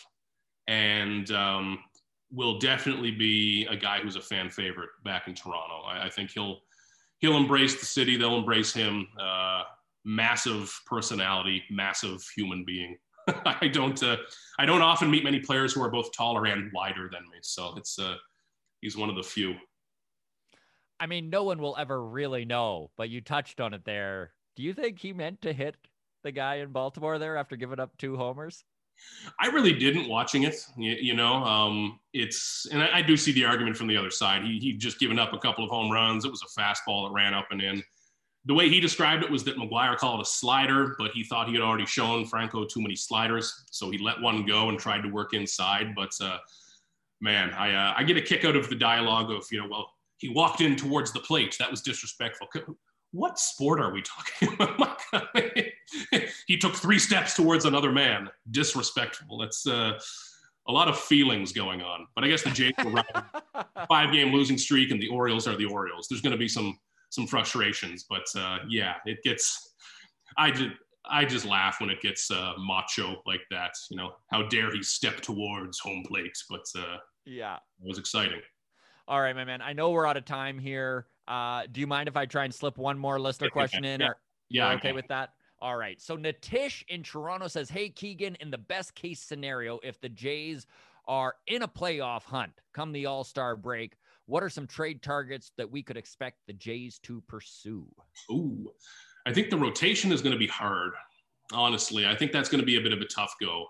and will definitely be a guy who's a fan favorite back in Toronto. I think he'll he'll embrace the city. They'll embrace him. Massive personality, massive human being. I don't often meet many players who are both taller and wider than me. So he's one of the few. I mean, no one will ever really know, but you touched on it there. Do you think he meant to hit the guy in Baltimore there after giving up 2 homers? I really didn't watching it, and I do see the argument from the other side. He'd just given up a couple of home runs. It was a fastball that ran up and in. The way he described it was that McGuire called it a slider, but he thought he had already shown Franco too many sliders. So he let one go and tried to work inside. But man, I get a kick out of the dialogue of, well, he walked in towards the plate. That was disrespectful. What sport are we talking about? He took 3 steps towards another man. Disrespectful. That's a lot of feelings going on. But I guess the Jays were right. 5-game losing streak, and the Orioles are the Orioles. There's going to be some frustrations, but yeah, it gets. I just laugh when it gets macho like that. How dare he step towards home plate? But yeah, it was exciting. All right, my man. I know we're out of time here. Do you mind if I try and slip one more listener question in? Yeah. Okay with that? All right. So Natish in Toronto says, hey, Keegan, in the best case scenario, if the Jays are in a playoff hunt come the All-Star break, what are some trade targets that we could expect the Jays to pursue? Ooh, I think the rotation is going to be hard. Honestly, I think that's going to be a bit of a tough go.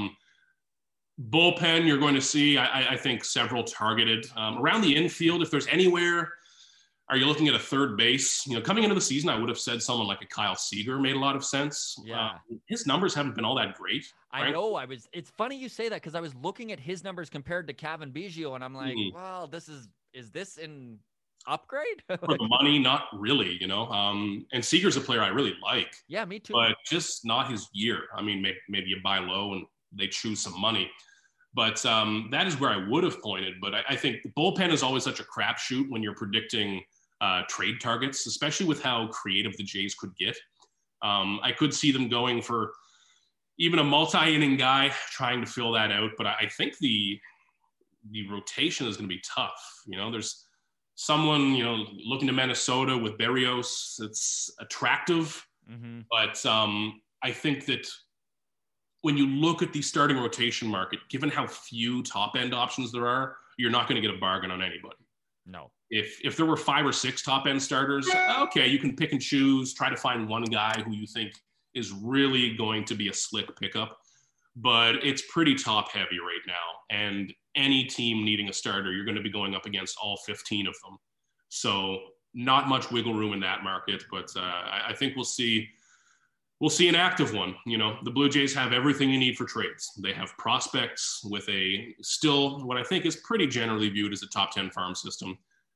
Bullpen, you're going to see, I think, several targeted. Around the infield, if there's anywhere, are you looking at a third base? Coming into the season, I would have said someone like a Kyle Seager made a lot of sense. Yeah. His numbers haven't been all that great. Right? I know. It's funny you say that because I was looking at his numbers compared to Cavan Biggio, and I'm like, well, is this an upgrade? For the money, not really, And Seager's a player I really like. Yeah, me too. But just not his year. I mean, maybe you buy low and they choose some money. But that is where I would have pointed. But I think the bullpen is always such a crapshoot when you're predicting trade targets, especially with how creative the Jays could get. I could see them going for even a multi-inning guy, trying to fill that out. But I think the rotation is going to be tough. There's someone, looking to Minnesota with Berrios. It's attractive. Mm-hmm. But I think that when you look at the starting rotation market, given how few top-end options there are, you're not going to get a bargain on anybody. No. If there were 5 or 6 top-end starters, okay, you can pick and choose, try to find one guy who you think is really going to be a slick pickup. But it's pretty top-heavy right now. And any team needing a starter, you're going to be going up against all 15 of them. So not much wiggle room in that market. But I think we'll see an active one. The Blue Jays have everything you need for trades. They have prospects with a still what I think is pretty generally viewed as a top 10 farm system.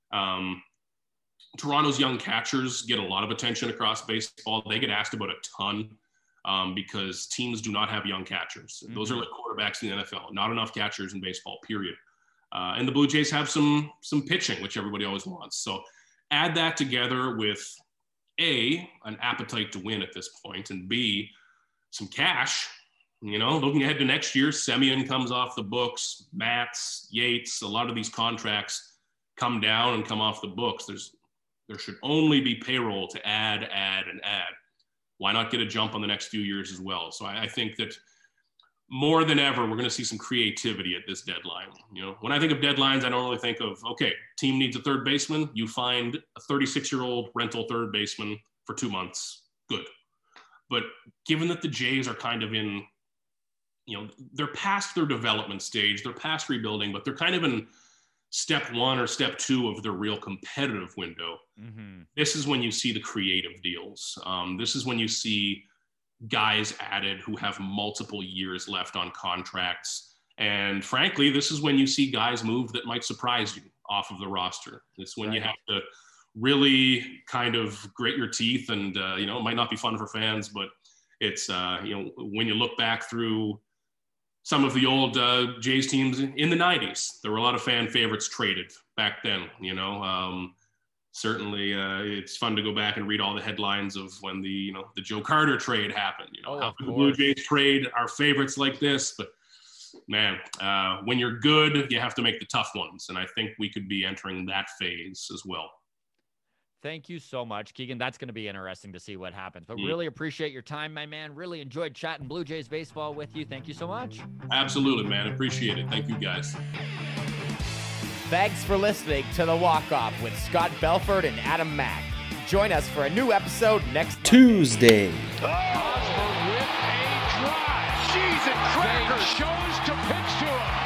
Toronto's young catchers get a lot of attention across baseball. They get asked about a ton because teams do not have young catchers. Mm-hmm. Those are like quarterbacks in the NFL. Not enough catchers in baseball, period. And the Blue Jays have some pitching, which everybody always wants. So add that together with A, an appetite to win at this point, and B, some cash. Looking ahead to next year, Semien comes off the books, Matz, Yates, a lot of these contracts come down and come off the books. There should only be payroll to add. Why not get a jump on the next few years as well? So I think that more than ever, we're going to see some creativity at this deadline. When I think of deadlines, I normally think of, okay, team needs a third baseman. You find a 36-year-old rental third baseman for 2 months. Good. But given that the Jays are kind of in, they're past their development stage, they're past rebuilding, but they're kind of in step 1 or step 2 of the real competitive window. Mm-hmm. This is when you see the creative deals. This is when you see guys added who have multiple years left on contracts. And frankly, this is when you see guys move that might surprise you off of the roster. It's when you have to really kind of grit your teeth and, it might not be fun for fans, but it's, when you look back through some of the old Jays teams in the 90s, there were a lot of fan favorites traded back then, Certainly, it's fun to go back and read all the headlines of when the Joe Carter trade happened. How the Blue Jays trade our favorites like this. But man, when you're good, you have to make the tough ones, and I think we could be entering that phase as well. Thank you so much, Keegan. That's going to be interesting to see what happens. But really appreciate your time, my man. Really enjoyed chatting Blue Jays baseball with you. Thank you so much. Absolutely, man. Appreciate it. Thank you, guys. Thanks for listening to The Walk-Off with Scott Belford and Adam Mack. Join us for a new episode next Tuesday. Hosmer with a drive. Cheese and crackers. Shows to pitch to him.